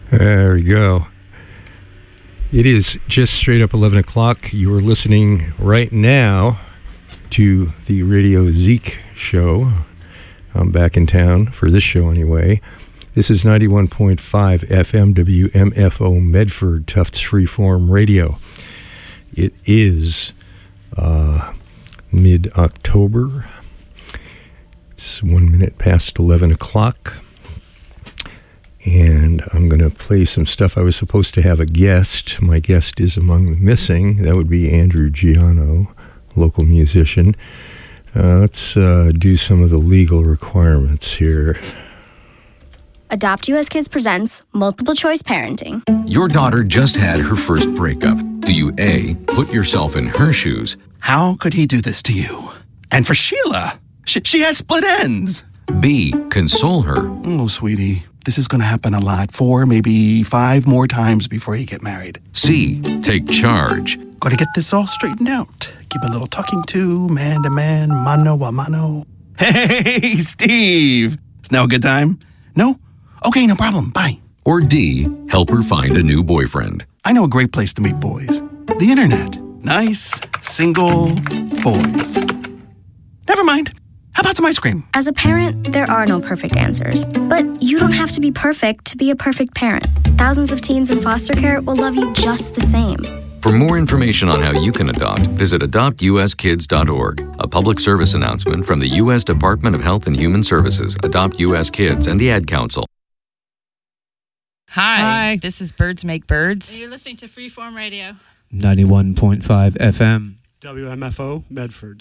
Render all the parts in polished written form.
There we go. It is just straight up 11 o'clock. You are listening right now to the Radio Zeke show. I'm back in town for this show anyway. This is 91.5 FM WMFO Medford, Tufts Freeform Radio. It is mid-October. It's 1 minute past 11 o'clock. And I'm going to play some stuff. I was supposed to have a guest. My guest is among the missing. That would be Andrew Giano, local musician. Let's do some of the legal requirements here. Adopt US Kids presents Multiple Choice Parenting. Your daughter just had her first breakup. Do you A, put yourself in her shoes? How could he do this to you? And for Sheila, she has split ends. B, console her? Oh, sweetie, this is going to happen a lot. 4, maybe 5 more times before you get married. C, take charge? Got to get this all straightened out. Give a little talking to, man to man, mano a mano. Hey, Steve! Is now a good time? No? Okay, no problem. Bye. Or D, help her find a new boyfriend? I know a great place to meet boys. The internet. Nice, single boys. Never mind. How about some ice cream? As a parent, there are no perfect answers. But you don't have to be perfect to be a perfect parent. Thousands of teens in foster care will love you just the same. For more information on how you can adopt, visit adoptuskids.org. A public service announcement from the U.S. Department of Health and Human Services, Adopt U.S. Kids, and the Ad Council. Hi, this is Birds Make Birds. You're listening to Freeform Radio. 91.5 FM. WMFO Medford.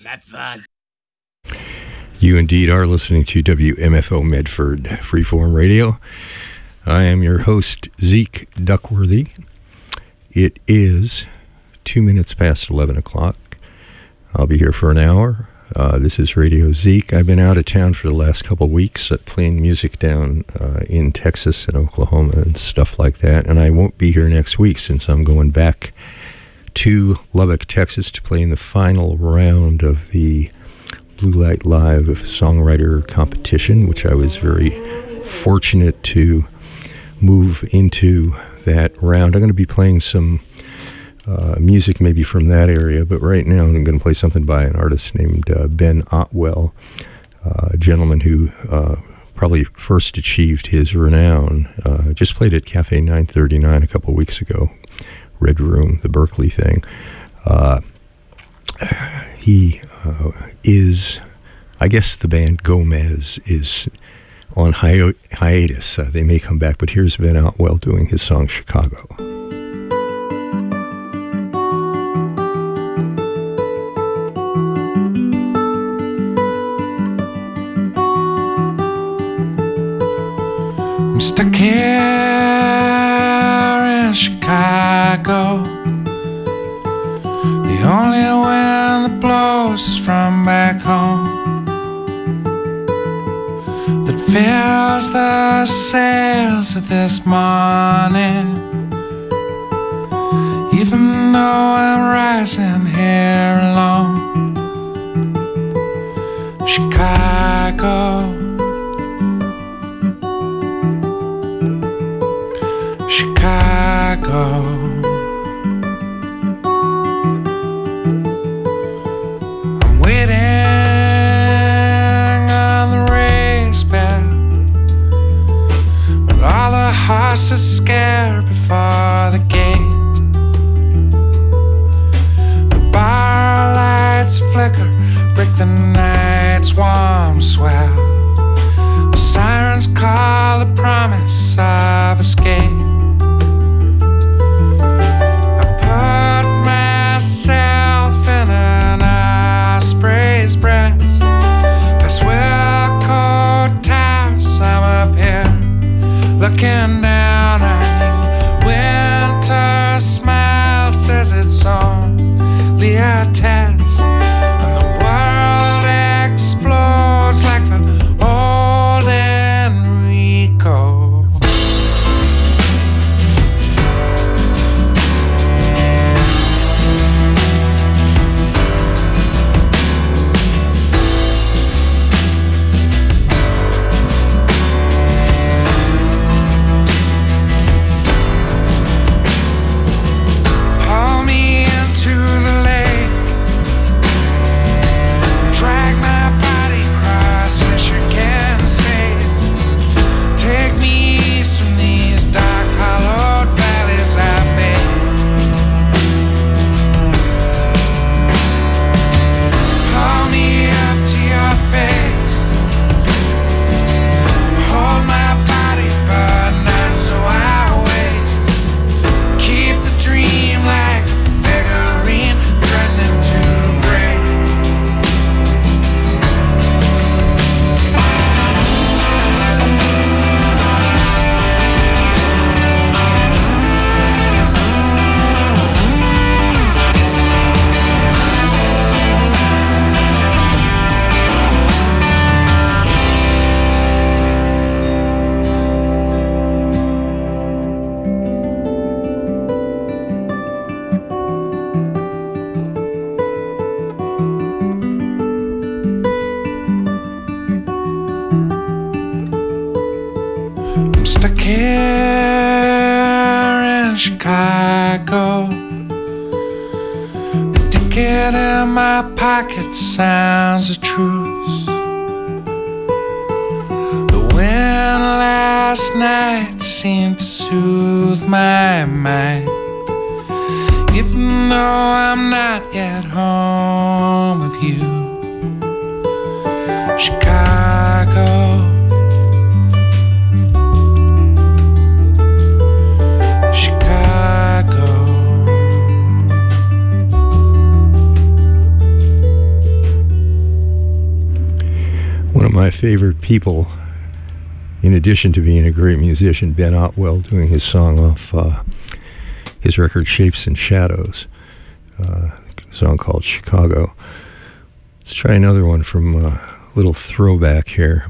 You indeed are listening to WMFO Medford Freeform Radio. I am your host, Zeke Duckworthy. It is 2 minutes past 11 o'clock. I'll be here for an hour. This is Radio Zeke. I've been out of town for the last couple of weeks playing music down in Texas and Oklahoma and stuff like that. And I won't be here next week since I'm going back to Lubbock, Texas to play in the final round of the Blue Light Live songwriter competition, which I was very fortunate to move into that round. I'm going to be playing some music maybe from that area, but right now I'm going to play something by an artist named Ben Otwell, a gentleman who probably first achieved his renown. Just played at Cafe 939 a couple weeks ago, Red Room, the Berkeley thing. He is, I guess the band Gomez is on hiatus. They may come back, but here's Ben Otwell doing his song Chicago. I'm stuck here in Chicago. The only wind that blows from back home, that fills the sails of this morning. Even though I'm rising here alone, Chicago, Chicago. I'm waiting on the race bell, but all the horses scared before the gate. The bar lights flicker, break the night's warm swell. The sirens call a promise of escape. Myself in an osprey's breast, past Wilco Towers. I'm up here looking down on you. Winter smile says it's only a test, and the world explodes like the old Enrico. a care in Chicago. A ticket in my pocket sounds a truce. The wind last night seemed to soothe my mind, even though I'm not yet home with you. Chicago, Chicago. One of my favorite people, in addition to being a great musician, Ben Otwell, doing his song off his record Shapes and Shadows, a song called Chicago. Let's try another one from a little throwback here.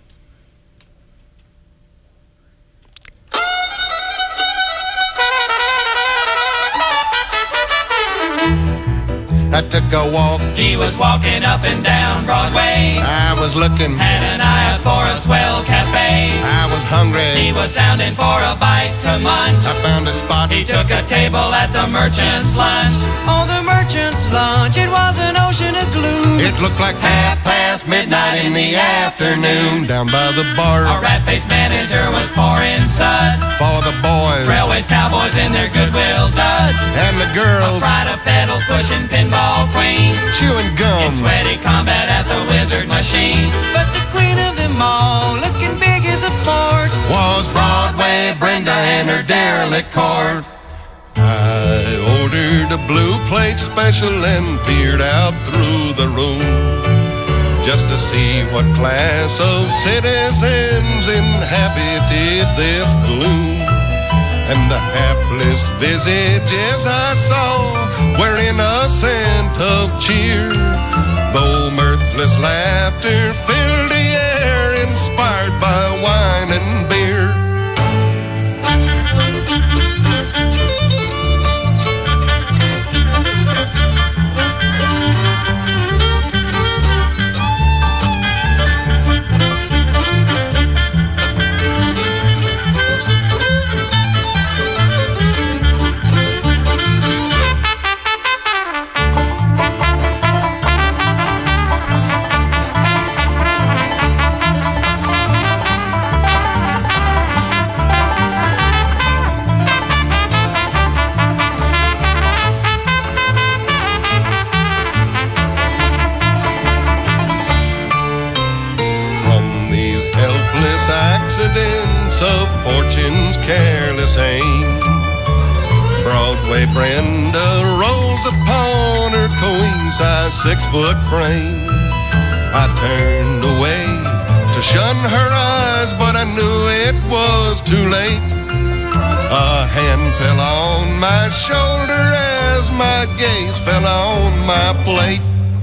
I took a walk. He was walking up and down Broadway. I was looking. Had an eye for a swell cafe. I was hungry. He was sounding for a bite to munch. I found a spot. He took a table at the merchant's lunch. Oh, the merchant's lunch, it was an ocean of gloom. It looked like midnight in the afternoon. Down by the bar, a rat-faced manager was pouring suds for the boys, railways, cowboys, and their Goodwill duds. And the girls, a pride of pedal pushing pinball queens, chewing gum in sweaty combat at the wizard machines. But the queen of them all, looking big as a fort, was Broadway Brenda and her derelict court. I ordered a blue plate special and peered out through the room, just to see what class of citizens inhabited this gloom. And the hapless visages I saw were innocent of cheer, though mirthless laughter filled the air, inspired by wine and beer. Accidents of fortune's careless aim, Broadway Brenda rolls upon her queen-size 6-foot frame. I turned away to shun her eyes, but I knew it was too late. A hand fell on my shoulder as my gaze fell on my plate.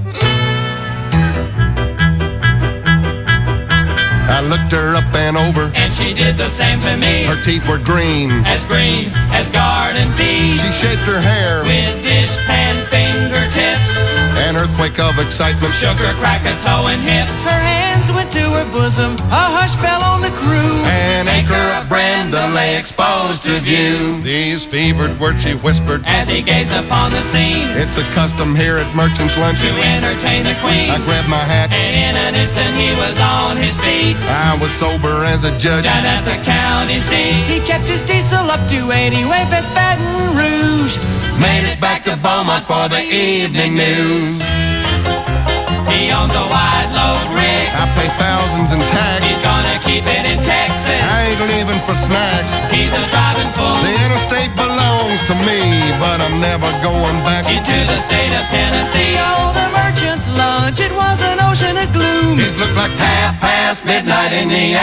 I looked her up and over, and she did the same to me. Her teeth were green as garden peas. She shaped her hair with dishpan fingertips. An earthquake of excitement shook her Krakatoan hips. Her hands went to her bosom, a hush fell on the crew. An acre of Brenda lay exposed to view. These fevered words she whispered as he gazed upon the scene. It's a custom here at Merchant's Lunch to entertain the queen. I grabbed my hat, and in an instant he was on his feet. I was sober as a judge down at the county seat. He kept his diesel up to 80 way past Baton Rouge. Made it back to Beaumont for the evening news. He owns a wide load rig. I pay thousands in tax. He's gonna keep it in Texas. I ain't leaving for snacks. He's a driving fool. The interstate belongs to me, but I'm never going back into the state of Tennessee. Oh, the merchant's lunch, it was an ocean of gloom. It looked like midnight in the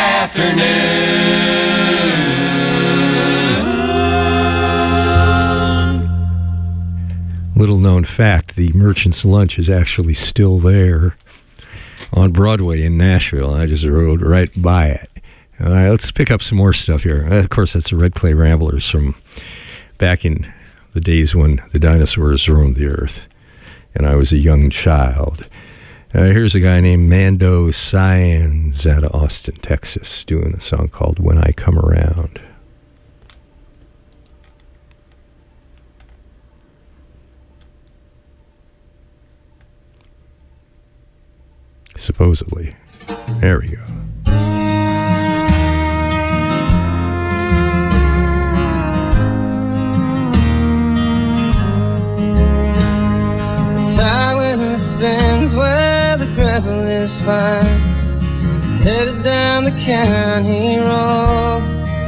afternoon. Little known fact, the Merchant's Lunch is actually still there on Broadway in Nashville. I just rode right by it. All right, let's pick up some more stuff here. Of course, that's the Red Clay Ramblers from back in the days when the dinosaurs roamed the earth and I was a young child. Here's a guy named Mando Science out of Austin, Texas, doing a song called When I Come Around. supposedly. There we go. Time when it spins where the gravel is fine, headed down the county road.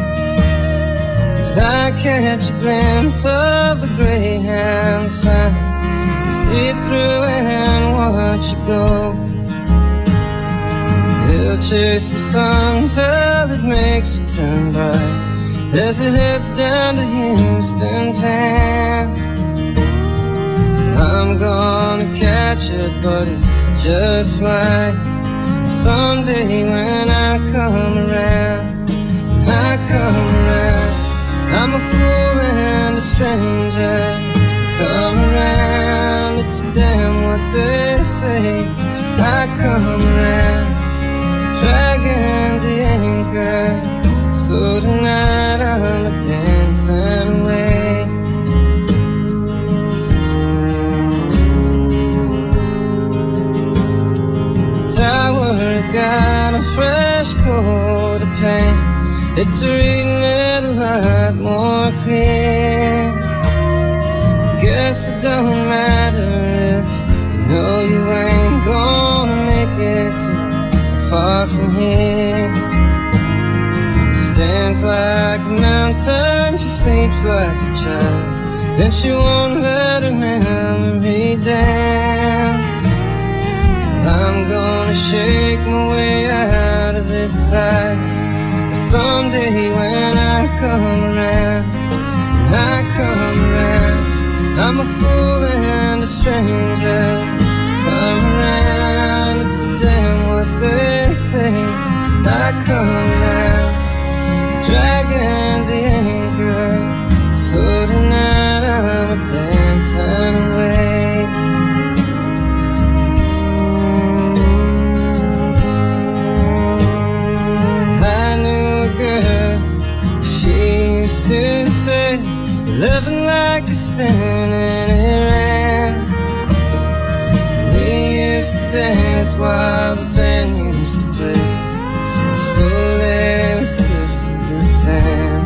As I catch a glimpse of the Greyhound sign, see it through and watch it go. He'll chase the sun till it makes it turn bright, as it heads down to Houston town. I'm gonna catch it, buddy, just like someday when I come around. When I come around, I'm a fool and a stranger. Come around, it's damn what they say. I come around, dragging the anchor. So tonight I'm a-dancing away. Tower got a fresh coat of paint. It's reading it a lot more clear. Guess it don't matter if you know you ain't gonna make it too far from here. Stands like a mountain, she sleeps like a child, and she won't let her memory down. I'm gonna shake my way out of its sight. Someday when I come around, when I come around, I'm a fool and a stranger. Come around, it's damn what they say. I come around, dragging the anchor. So tonight I'm a-dancing away. To say, living like a spinning around. We used to dance while the band used to play. Slowly we sifted the sand.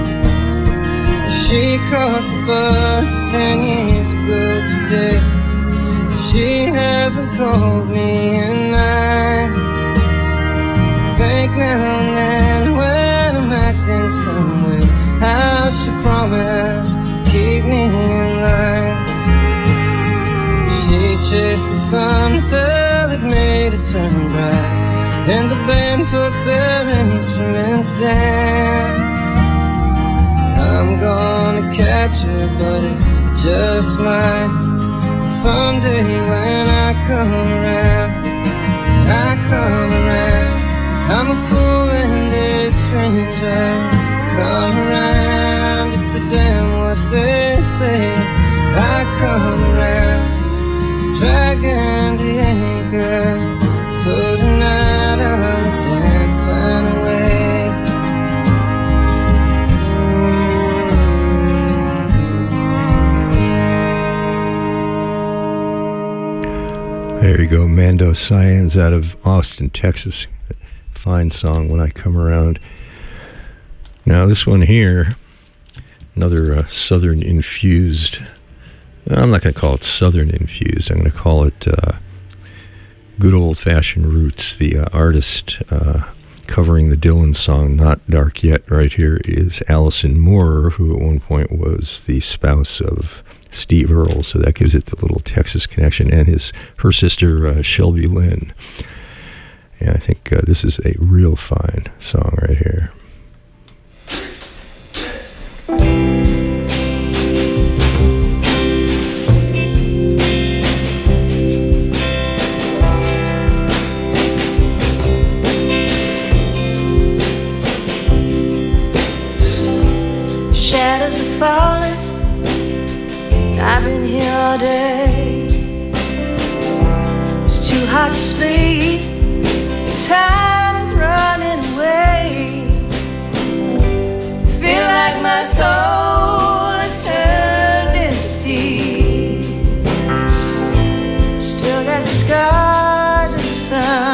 She caught the bus 10 years ago today. She hasn't called me in 9. I think now and then when I'm acting some way, how she promised to keep me in line. She chased the sun till it made it turn bright, and the band put their instruments down. I'm gonna catch her, buddy, just might. Someday when I come around, I come around, I'm a fool and a stranger. Come around, it's a damn what they say. I come around, dragging the anchor. So tonight I'm dancing away. There you go, Mando Cyans out of Austin, Texas. Fine song, When I Come Around. Now this one here, another Southern infused, I'm not going to call it Southern infused, I'm going to call it good old-fashioned roots. The artist covering the Dylan song Not Dark Yet right here is Allison Moore, who at one point was the spouse of Steve Earle, so that gives it the little Texas connection, and her sister Shelby Lynn. And I think this is a real fine song right here. Shadows are falling, I've been here all day. It's too hot to sleep, time is running away. Feel like my soul has turned into steel. Still got the scars of the sun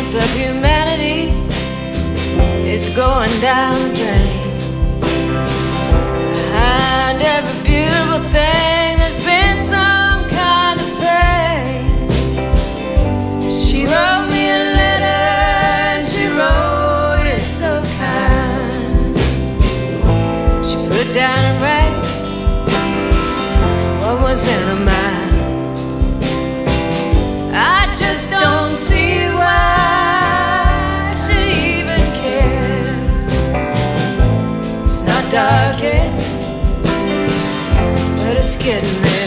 sense of humanity is going down the drain. Behind every beautiful thing there's been some kind of pain. She wrote me a letter and she wrote it so kind. She put down and write what was in her mind. I just don't see why she even cared. It's not dark yet, but it's getting there.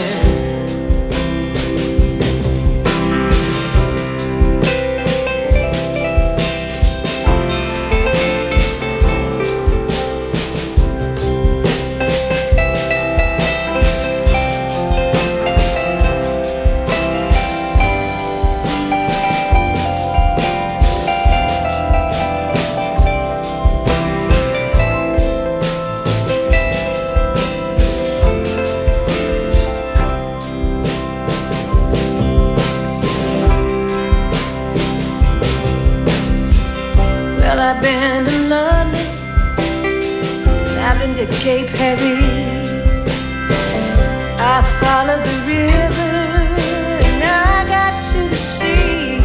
I've been to London, I've been to Cape Heavy, I followed the river and I got to the sea.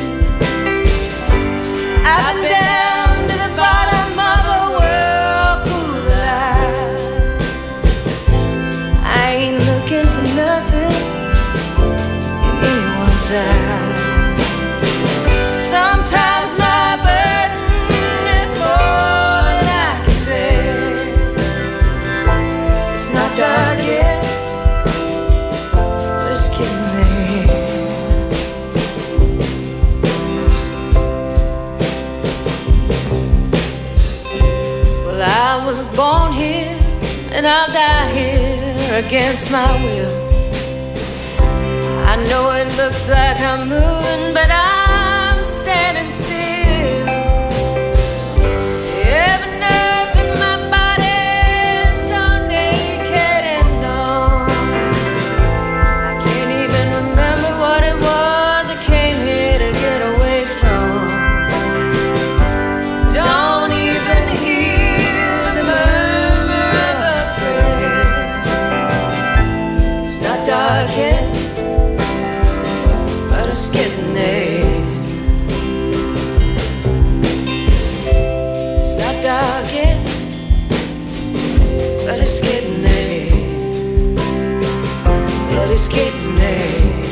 I've been down to the bottom of a whirlpool life. I ain't looking for nothing in anyone's eyes. Sometimes my burden is more than I can bear. It's not dark yet, but it's getting there. Well, I was born here and I'll die here against my will. I know it looks like I'm moving, but I'm standing still. Every nerve in my body is so naked and numb. I can't even remember what it was I came here to get away from. Don't even hear the murmur of a prayer. It's not dark yet, but it's getting there. It's not dark yet, but it's getting there. But it's getting there.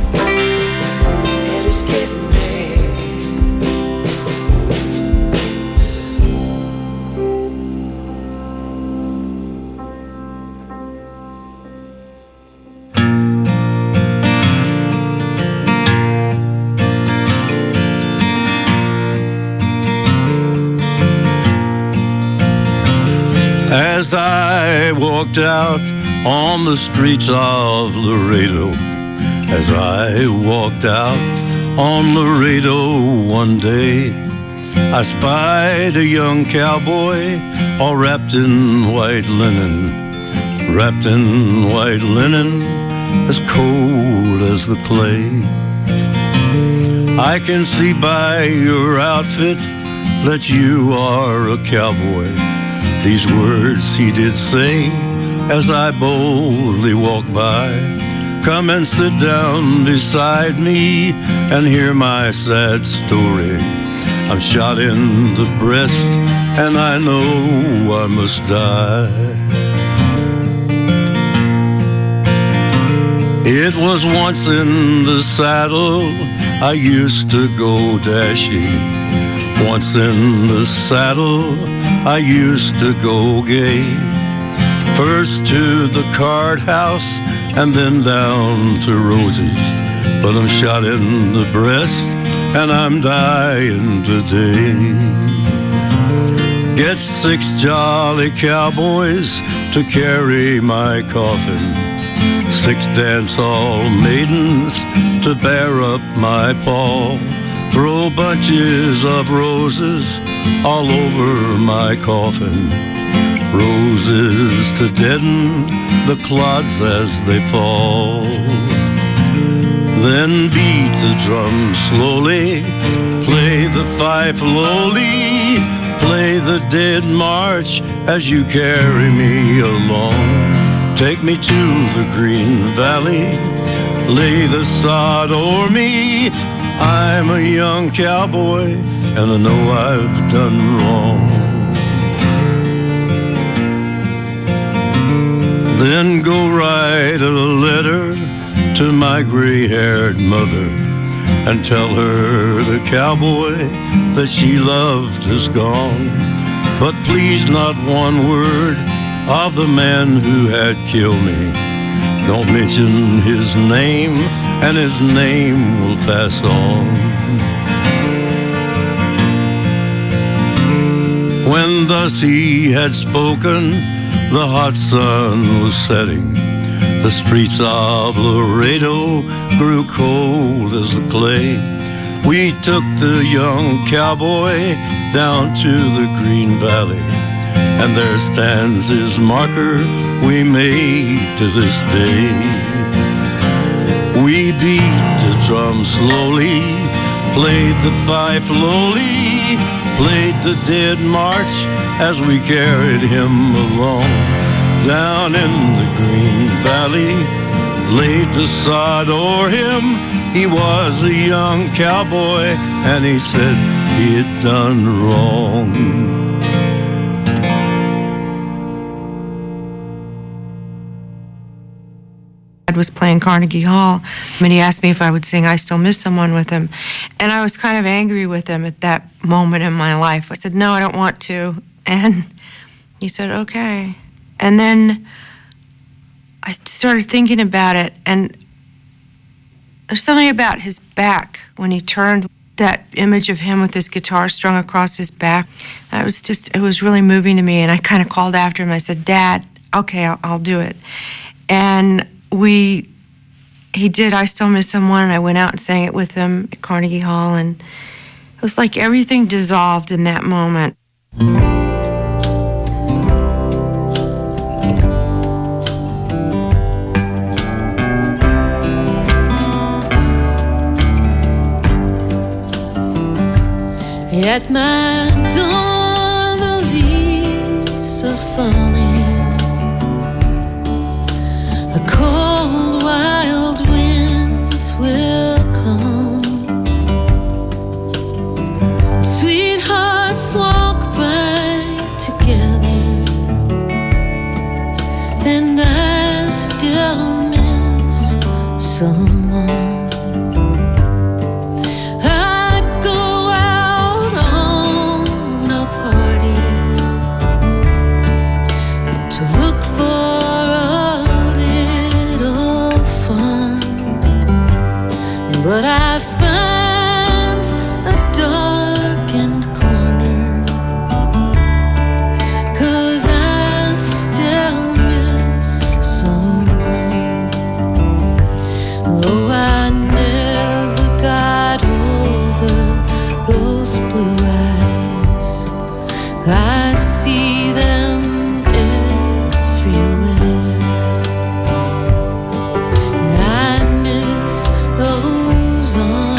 But it's getting there. As I walked out on the streets of Laredo, as I walked out on Laredo one day, I spied a young cowboy all wrapped in white linen, wrapped in white linen, as cold as the clay. I can see by your outfit that you are a cowboy. These words he did say as I boldly walked by. Come and sit down beside me and hear my sad story. I'm shot in the breast and I know I must die. It was once in the saddle I used to go dashing. Once in the saddle I used to go gay. First to the card house and then down to Rosie's. But I'm shot in the breast and I'm dying today. Get 6 jolly cowboys to carry my coffin, 6 dance-hall maidens to bear up my pall. Throw bunches of roses all over my coffin, roses to deaden the clods as they fall. Then beat the drum slowly, play Play the fife lowly, play the dead march as you carry me along. Take me to the green valley, lay the sod o'er me. I'm a young cowboy and I know I've done wrong. Then go write a letter to my gray-haired mother and tell her the cowboy that she loved is gone. But please not one word of the man who had killed me. Don't mention his name, and his name will pass on. When thus he had spoken, the hot sun was setting. The streets of Laredo grew cold as the clay. We took the young cowboy down to the Green Valley, and there stands his marker we made to this day. We beat the drum slowly, played the fife lowly, played the dead march as we carried him along. Down in the Green Valley, laid the sod o'er him. He was a young cowboy, and he said he had done wrong. Dad was playing Carnegie Hall, and he asked me if I would sing I Still Miss Someone with him. And I was kind of angry with him at that moment in my life. I said, no, I don't want to. And he said, okay. And then I started thinking about it, and there's something about his back when he turned, that image of him with his guitar strung across his back. It was really moving to me, and I kind of called after him. I said, Dad, okay, I'll do it. And he did I Still Miss Someone, and I went out and sang it with him at Carnegie Hall, and it was like everything dissolved in that moment. At my door, the leaves are falling. A cold, wild wind will come. Sweethearts walk by together, and I still miss someone. But I find a darkened corner, 'cause I still miss someone. Oh, I never got over those blue eyes. I see them everywhere, and I miss those on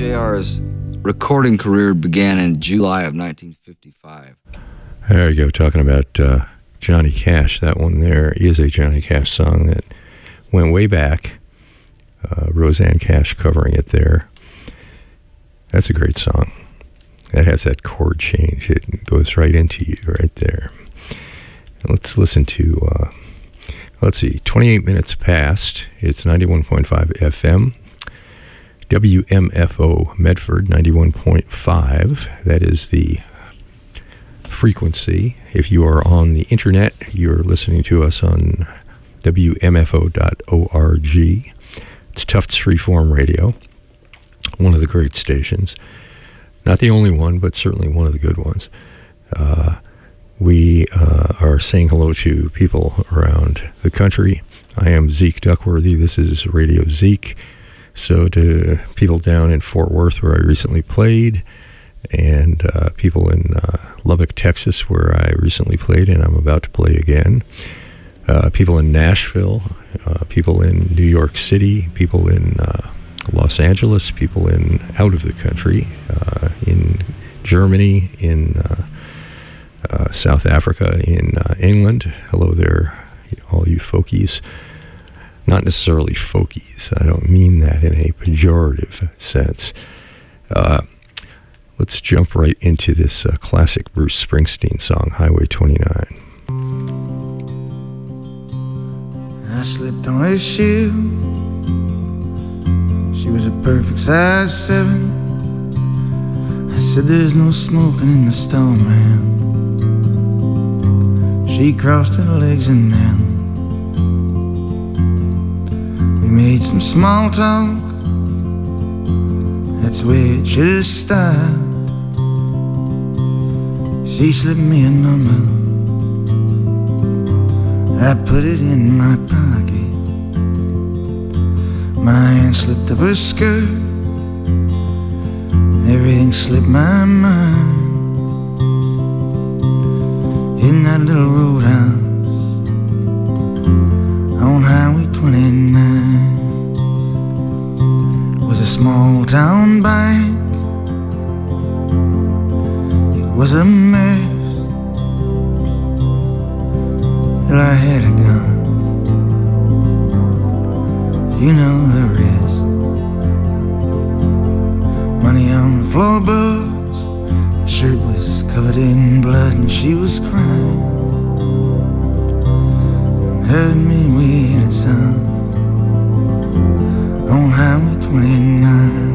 JR's recording career began in July of 1955. There you go, talking about Johnny Cash. That one there is a Johnny Cash song that went way back. Roseanne Cash covering it there. That's a great song. That has that chord change. It goes right into you right there. Let's listen to, 28 minutes past. It's 91.5 FM. WMFO Medford, 91.5. That is the frequency. If you are on the internet, you're listening to us on WMFO.org. It's Tufts Freeform Radio, one of the great stations. Not the only one, but certainly one of the good ones. We are saying hello to people around the country. I am Zeke Duckworthy. This is Radio Zeke. So to people down in Fort Worth, where I recently played, and people in Lubbock, Texas, where I recently played and I'm about to play again. People in Nashville, people in New York City, people in Los Angeles, people in out of the country, in Germany, in South Africa, in England. Hello there, all you folkies. Not necessarily folkies. I don't mean that in a pejorative sense. Let's jump right into this classic Bruce Springsteen song, Highway 29. I slipped on her shoe. She was a perfect size 7. I said there's no smoking in the store, man. She crossed her legs and then we made some small talk. That's where it should have stopped. She slipped me a number. I put it in my pocket. My hand slipped up her skirt. Everything slipped my mind. In that little roadhouse on Highway 29 was a small town bank. It was a mess till I had a gun. You know the rest. Money on the floorboards. My shirt was covered in blood and she was crying. Heard me with its sound on Highway 29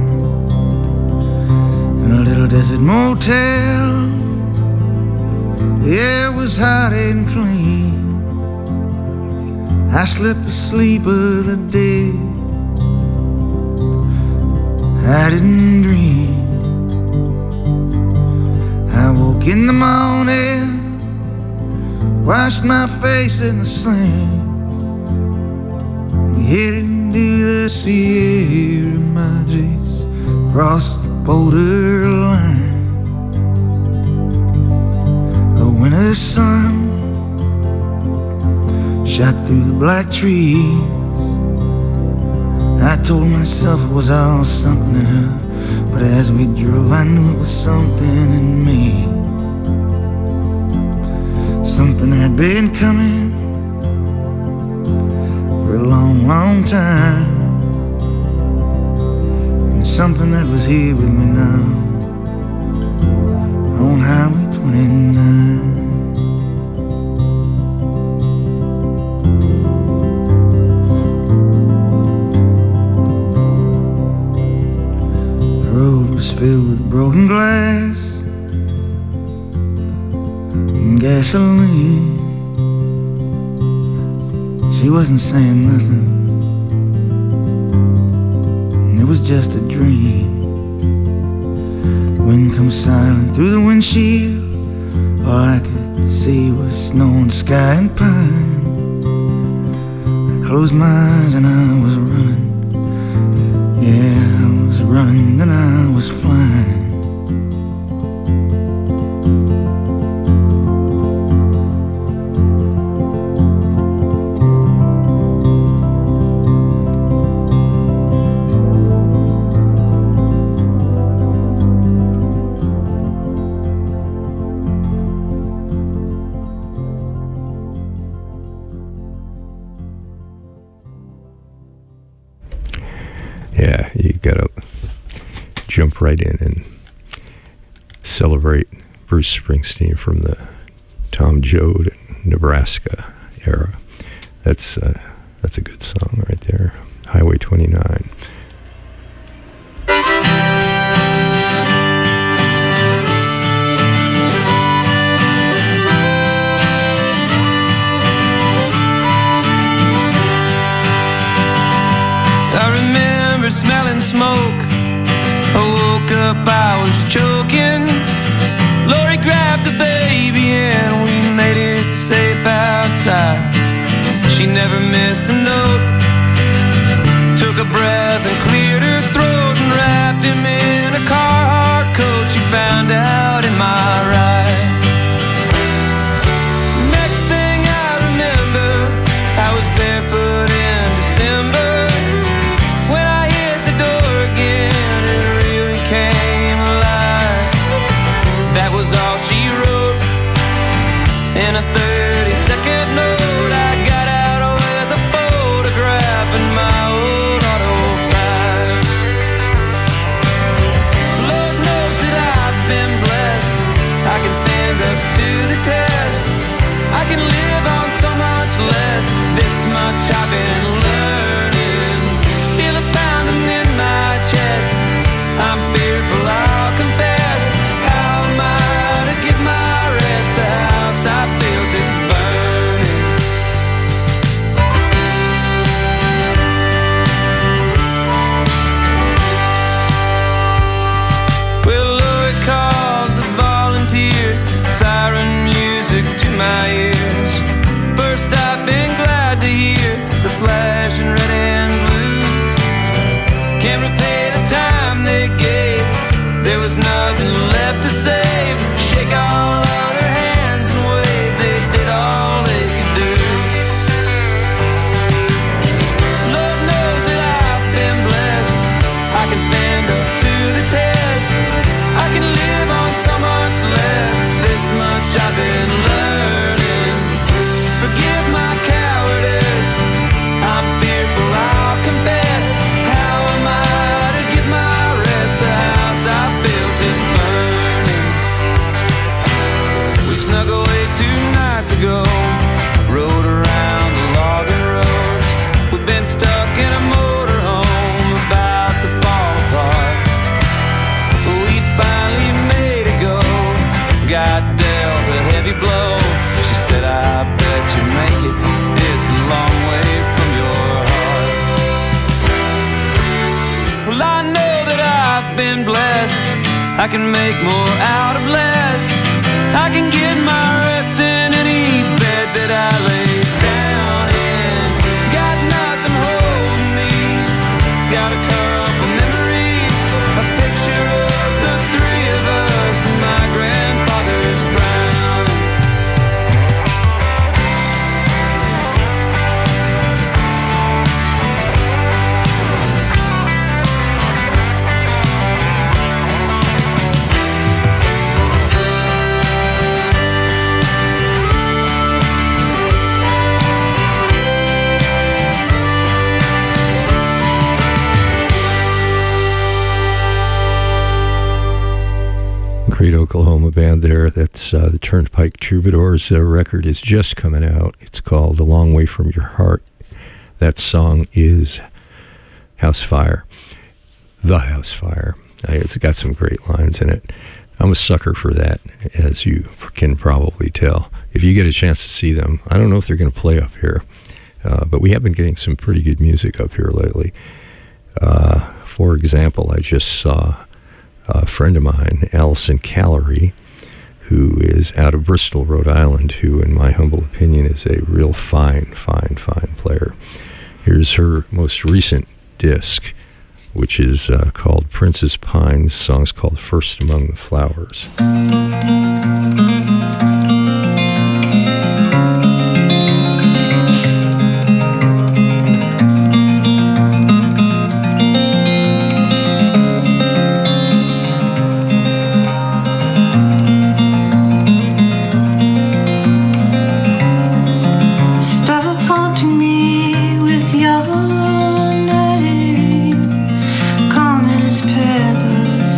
in a little desert motel. The air was hot and clean. I slept the sleep of the dead. I didn't dream. I woke in the morning, washed my face in the sand. We headed into the Sierra Madres, crossed the borderline. A winter sun shot through the black trees. I told myself it was all something in her, but as we drove I knew it was something in me. Something had been coming for a long, long time, and something that was here with me now on Highway 29. The road was filled with broken glass and gasoline. She wasn't saying nothing, and it was just a dream. Wind comes silent through the windshield. All I could see was snow and sky and pine. I closed my eyes and I was running. Yeah, I was running, then I was flying. jump right in and celebrate Bruce Springsteen from the Tom Joad, Nebraska era. That's a good song right there. Highway 29. I remember smelling smoke. I woke up, I was choking. Lori grabbed the baby and we made it safe outside. She never missed a note. Took a breath and cleared her throat and wrapped him in a Carhartt coat she found out in my ride. Next thing I remember, I was barefoot in December. When I hit the door again, it really came alive. That was all she wrote in a 30-second note. I got out with a photograph in my old auto bag. Lord knows that I've been blessed. I can stand up to the test. I can live on so much less. This much I've been learning. Feel it pounding in my chest. I'm fearful, I'll confess. How am I to get my rest? The house I built is burning. Well, Lord called the volunteers, siren music to my ears. First I've been glad to hear the flash in red and blue. Can't repay the time they gave. There was nothing left to save. Shake all other hands and wave. They did all they could do. Lord knows that I've been blessed. I can stand up to the test. I can live on so much less. This much I've been learning. Forgive my cowardice. I'm fearful, I'll confess. How am I to get my rest? The house I built is burning. We snuck away 2 nights ago. Rode around the logging roads. We've been stuck in a motorhome about to fall apart. We finally made it go. Got dealt a heavy blow. She said, I bet you make it. It's a long way from your heart. Well, I know that I've been blessed. I can make more out of less. I can get my rest in any bed that I lay down in. Got nothing holding me. Got a couple memories. A picture of the 3 of us and my grandfather's brown. Great Oklahoma band there. That's the Turnpike Troubadours. Their record is just coming out. It's called A Long Way From Your Heart. That song is House Fire. The House Fire. It's got some great lines in it. I'm a sucker for that, as you can probably tell. If you get a chance to see them, I don't know if they're going to play up here, but we have been getting some pretty good music up here lately. For example, I just saw a friend of mine, Allison Callery, who is out of Bristol, Rhode Island, who, in my humble opinion, is a real fine player. Here's her most recent disc, which is called Princess Pine. This song's called First Among the Flowers. Pebbles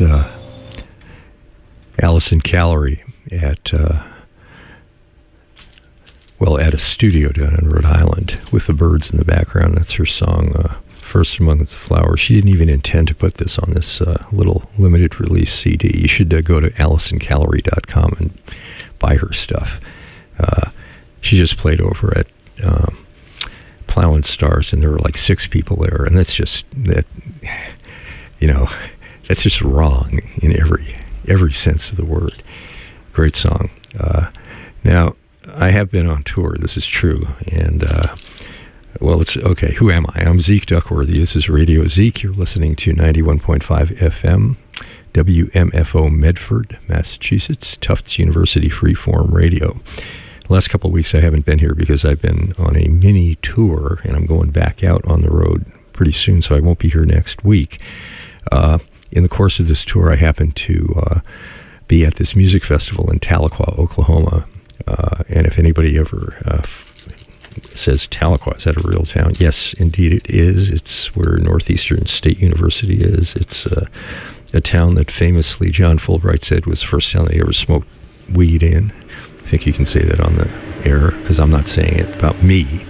Allison Callery at a studio down in Rhode Island with the birds in the background. That's her song, First Among the Flowers. She didn't even intend to put this on this little limited release CD. You should go to AllisonCallery.com and buy her stuff. She just played over at Plowing Stars, and there were like 6 people there, and that's just that's just wrong in every sense of the word. Great song. Now, I have been on tour, this is true, and it's okay. Who am I? I'm Zeke Duckworthy. This is Radio Zeke. You're listening to 91.5 FM, WMFO Medford, Massachusetts, Tufts University Freeform Radio. The last couple of weeks I haven't been here because I've been on a mini tour, and I'm going back out on the road pretty soon, so I won't be here next week. In the course of this tour, I happened to be at this music festival in Tahlequah, Oklahoma. And if anybody ever says Tahlequah, is that a real town? Yes, indeed it is. It's where Northeastern State University is. It's a town that famously John Fulbright said was the first town that he ever smoked weed in. I think you can say that on the air because I'm not saying it about me.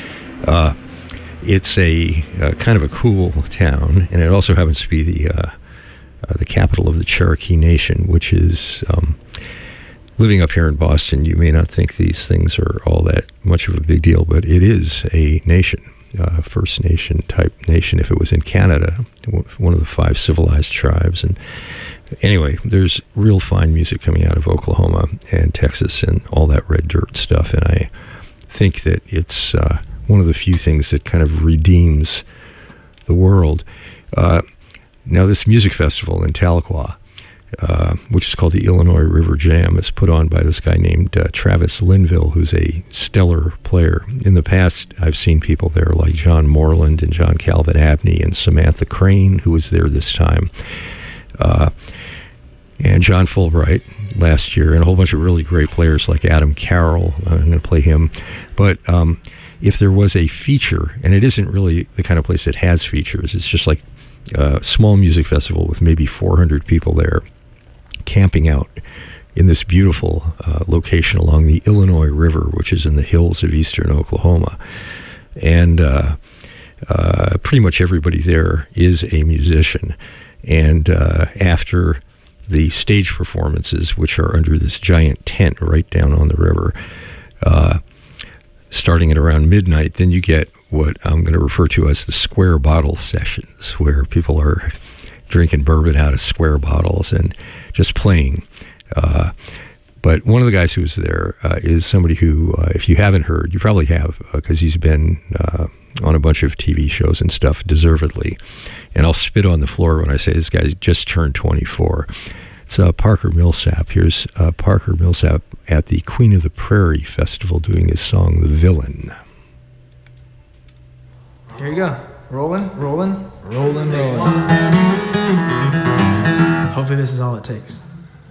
It's a kind of a cool town, and it also happens to be the capital of the Cherokee Nation, which is... living up here in Boston, you may not think these things are all that much of a big deal, but it is a nation, First Nation type nation. If it was in Canada, one of the 5 civilized tribes. And anyway, there's real fine music coming out of Oklahoma and Texas and all that red dirt stuff. And I think that it's one of the few things that kind of redeems the world. Now, this music festival in Tahlequah, which is called the Illinois River Jam, is put on by this guy named Travis Linville, who's a stellar player. In the past, I've seen people there like John Moreland and John Calvin Abney and Samantha Crane, who was there this time, and John Fulbright last year, and a whole bunch of really great players like Adam Carroll. I'm going to play him. But if there was a feature, and it isn't really the kind of place that has features, it's just like a small music festival with maybe 400 people there, camping out in this beautiful location along the Illinois River, which is in the hills of eastern Oklahoma. And pretty much everybody there is a musician. And after the stage performances, which are under this giant tent right down on the river, starting at around midnight, then you get what I'm going to refer to as the square bottle sessions, where people are drinking bourbon out of square bottles and just playing. But one of the guys who's there is somebody who, if you haven't heard, you probably have, because he's been on a bunch of TV shows and stuff, deservedly. And I'll spit on the floor when I say this guy's just turned 24. It's Parker Millsap. Here's Parker Millsap at the Queen of the Prairie Festival doing his song, The Villain. Here you go. Rolling, rolling, rolling, rolling. Hopefully this is all it takes.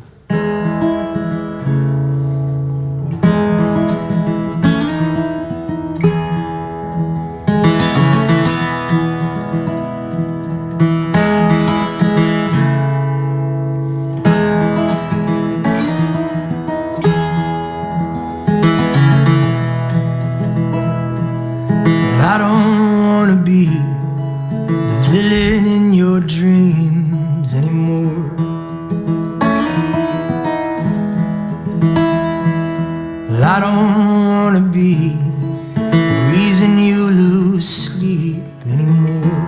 I don't wanna be the villain in your dreams anymore. Well, I don't wanna be the reason you lose sleep anymore.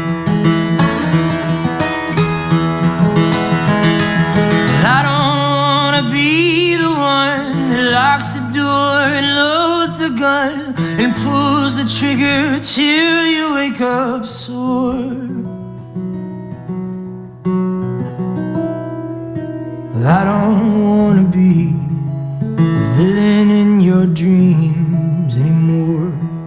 Well, I don't wanna be the one that locks the door and loads the gun and pulls the trigger till you wake up sore. Well, I don't wanna be the villain in your dreams anymore.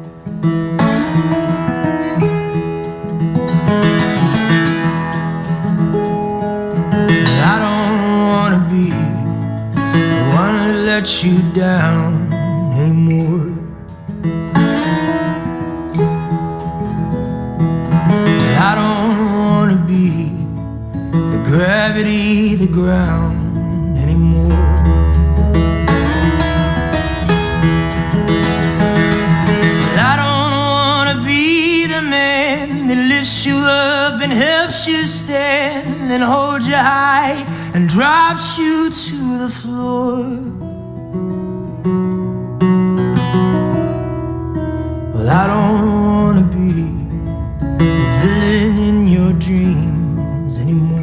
Well, I don't wanna be the one that lets you down anymore. I don't wanna be the gravity gravity the ground anymore. But I don't wanna be the man that lifts you up and helps you stand and holds you high and drops you to the floor. Well, I don't wanna be the villain in your dreams anymore.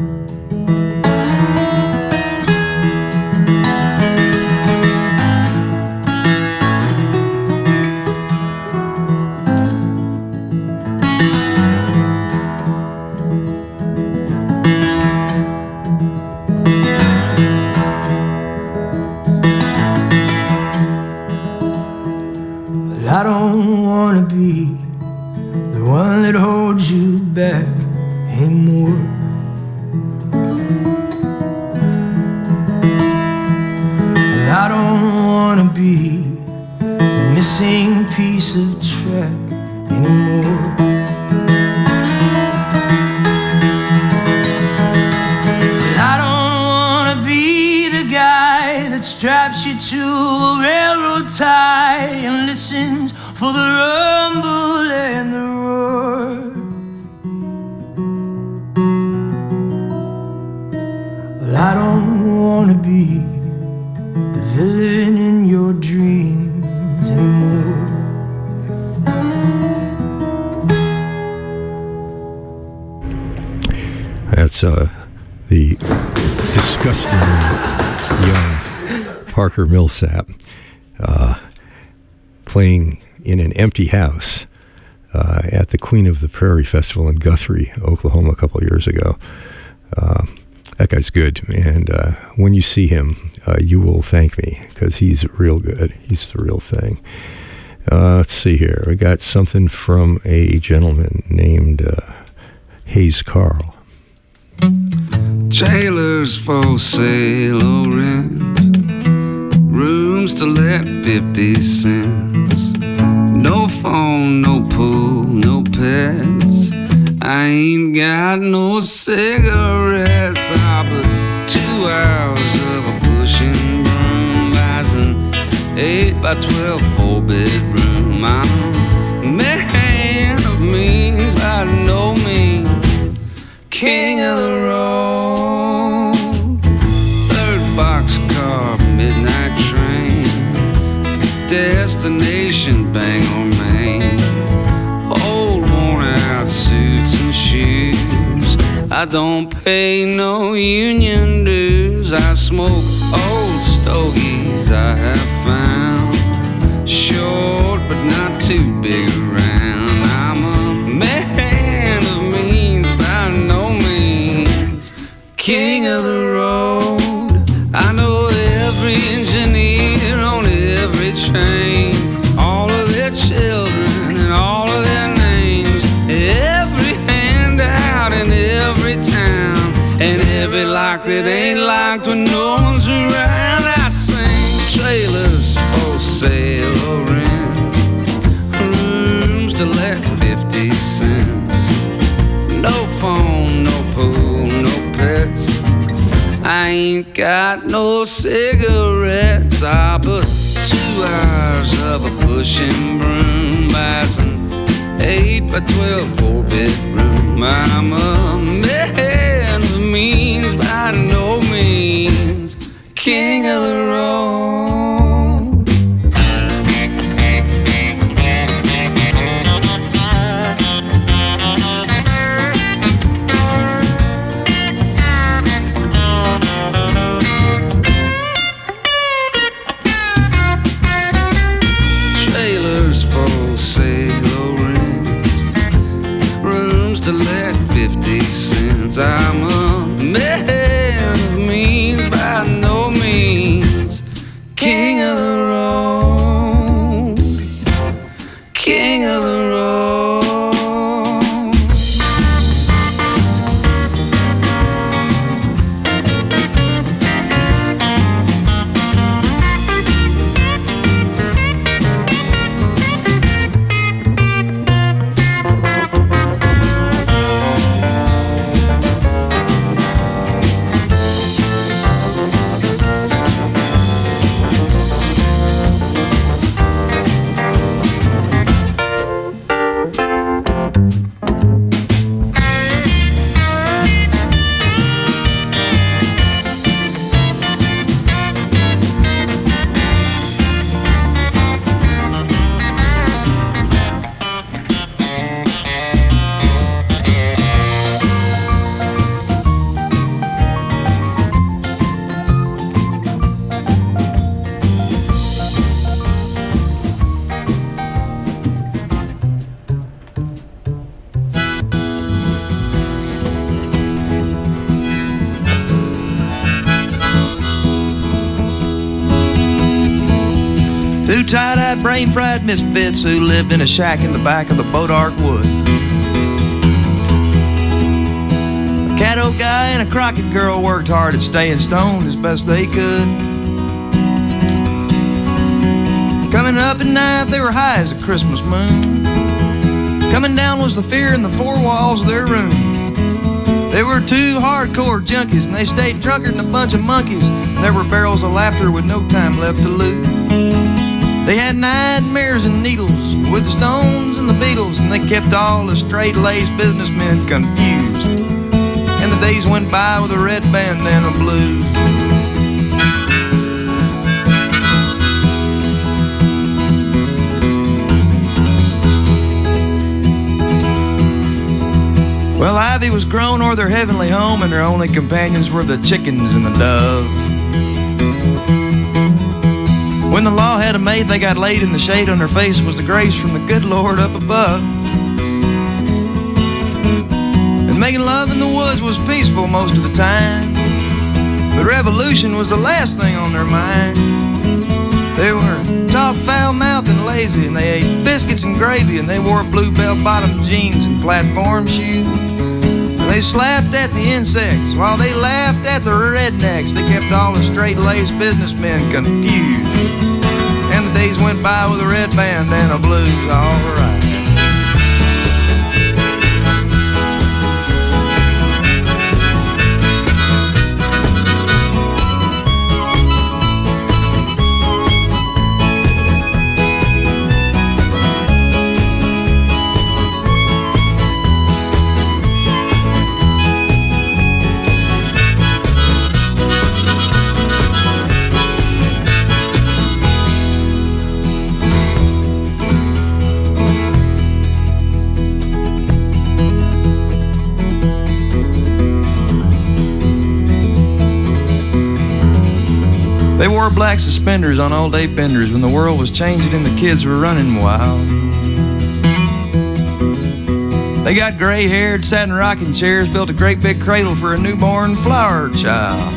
I don't wanna be the one that holds you back anymore. I don't wanna be the missing piece of track anymore. I don't wanna be the guy that straps you to a railroad tie and listens for the rumble and the roar. Well, I don't wanna be the villain in your dreams anymore. That's the disgustingly young Parker Millsap playing in an empty house at the Queen of the Prairie Festival in Guthrie, Oklahoma, a couple of years ago. That guy's good, and when you see him, you will thank me, because he's real good. He's the real thing. Let's see here. We got something from a gentleman named Hayes Carl. Jailers for sale or rent, rooms to let 50 cents. No phone, no pool, no pets. I ain't got no cigarettes. I put 2 hours of a pushing broom, buys an 8 by 12 4-bedroom. I'm a man of means by no means, king of the road. 3rd boxcar, midnight train, destination Bangor, Maine. Old worn out suits and shoes, I don't pay no union dues. I smoke old stogies I have found, short but not too big around. I'm a man of means by no means, king of the road. I know every engineer on every train, all of their children and all of their names, every handout in every town, and every lock that ain't locked when no one's around. I sing trailers for sale or rent, rooms to let 50 cents. No phone, no pool, no pets. I ain't got no cigarettes. I put 2 hours of a pushing broom, buys an 8 by 12 4-bedroom. I'm a man of means by no means, king of the road. Trailers for sale or rent, rooms to let 50 cents. I'm a man of means by no means, king of the road, king of the road. tie-dyed, brain-fried misfits who lived in a shack in the back of the Bodark Wood. A Caddo guy and a Crockett girl worked hard at staying stoned as best they could. Coming up at night, they were high as a Christmas moon. Coming down was the fear in the four walls of their room. They were two hardcore junkies, and they stayed drunker than a bunch of monkeys. There were barrels of laughter with no time left to lose. They had nightmares and needles with the Stones and the Beatles, and they kept all the straight-laced businessmen confused. And the days went by with a red bandana blues. Well, Ivy was grown o'er their heavenly home, and their only companions were the chickens and the doves. When the law had 'em made, they got laid in the shade. On their face was the grace from the good Lord up above. And making love in the woods was peaceful most of the time, but revolution was the last thing on their mind. They were talk foul-mouthed and lazy, and they ate biscuits and gravy, and they wore blue bell-bottom jeans and platform shoes. And they slapped at the insects while they laughed at the rednecks. They kept all the straight-laced businessmen confused. And the days went by with a red bandana blues, all right. They wore black suspenders on old eight benders when the world was changing and the kids were running wild. They got gray-haired, sat in rocking chairs, built a great big cradle for a newborn flower child.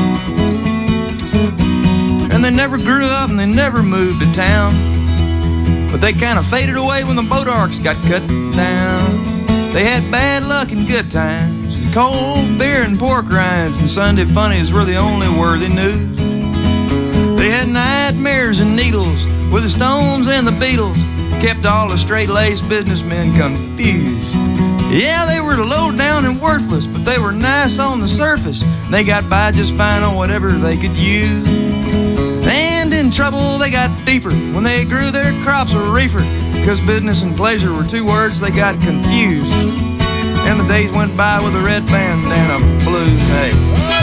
And they never grew up and they never moved to town, but they kind of faded away when the Bodarks got cut down. They had bad luck and good times, and cold beer and pork rinds, and Sunday funnies were the only worthy news. They had nightmares and needles with the Stones and the Beatles, kept all the straight-laced businessmen confused. Yeah, they were low down and worthless, but they were nice on the surface. They got by just fine on whatever they could use. And in trouble they got deeper when they grew their crops of reefer, 'cause business and pleasure were two words they got confused. And the days went by with a red bandana blues. Hey.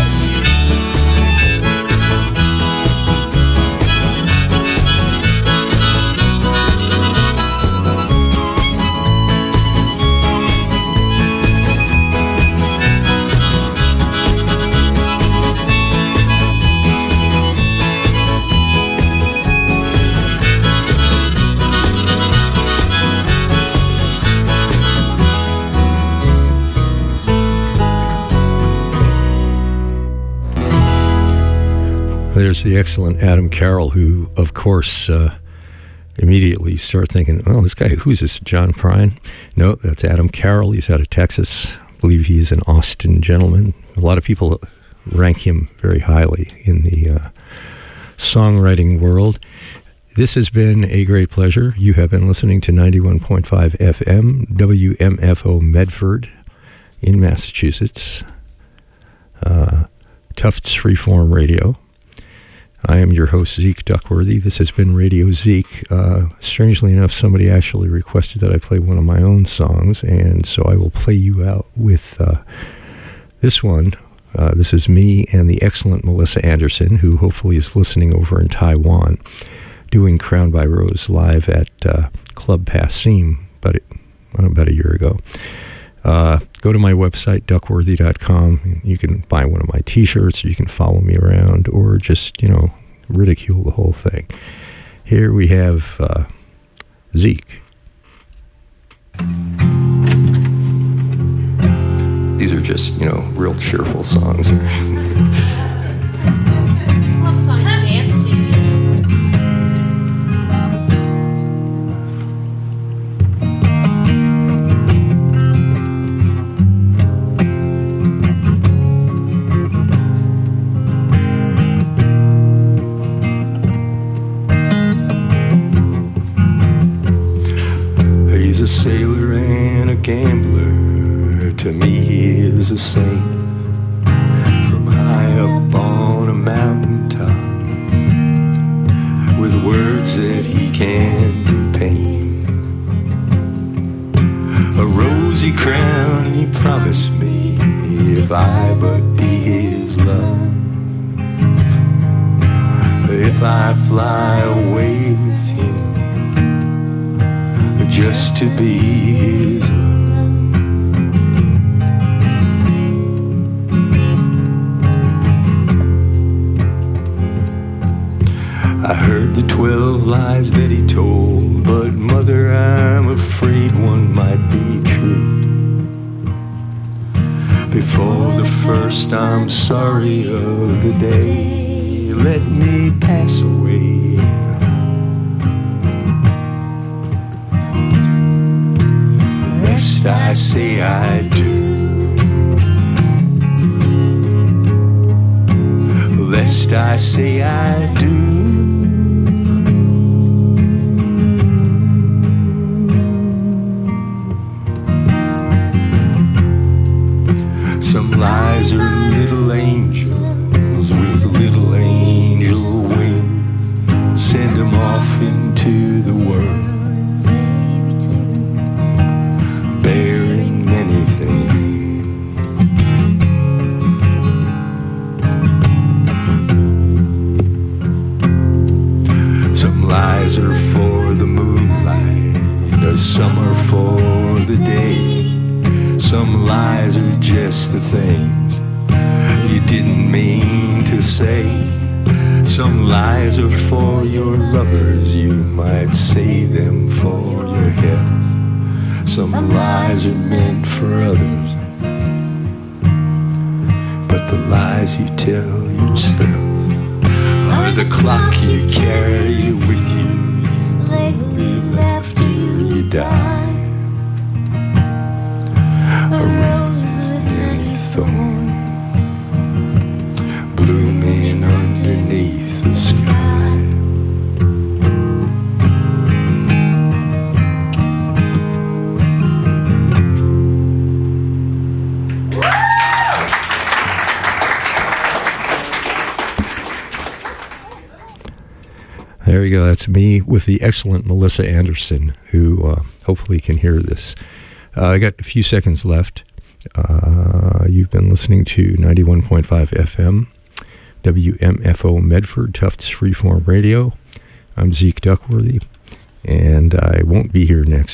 There's the excellent Adam Carroll, who, of course, immediately start thinking, well, this guy, who's this, John Prine? No, that's Adam Carroll. He's out of Texas. I believe he's an Austin gentleman. A lot of people rank him very highly in the songwriting world. This has been a great pleasure. You have been listening to 91.5 FM, WMFO Medford in Massachusetts, Tufts Freeform Radio. I am your host, Zeke Duckworthy. This has been Radio Zeke. Strangely enough, somebody actually requested that I play one of my own songs, and so I will play you out with this one. This is me and the excellent Melissa Anderson, who hopefully is listening over in Taiwan, doing Crown by Rose live at Club Passim about a year ago. Go to my website, duckworthy.com. You can buy one of my t-shirts, or you can follow me around, or just, ridicule the whole thing. Here we have Zeke. These are just, real cheerful songs. Love song to dance to. sailor and a gambler, to me he is a saint. From high up on a mountaintop, with words that he can paint, a rosy crown he promised me, if I but be his love. If I fly away with him, just to be his love. I heard the 12 lies that he told, but mother, I'm afraid one might be true. Before the first I'm sorry of the day, let me pass away. Lest I say I do, lest I say I do. Some lies are little angels with little angel wings, send them off into the world, bearing many things. Some lies are for the moonlight, some are for the day. Some lies are just the things you didn't mean to say. Some lies are for your lovers, you might say them for your health. Some lies are meant for others, but the lies you tell yourself are the clock you carry with you. You live after you die. A rose with many thorns, blooming underneath the sky. There you go. That's me with the excellent Melissa Anderson, who hopefully can hear this. I got a few seconds left. You've been listening to 91.5 FM, WMFO Medford, Tufts Freeform Radio. I'm Zeke Duckworthy, and I won't be here next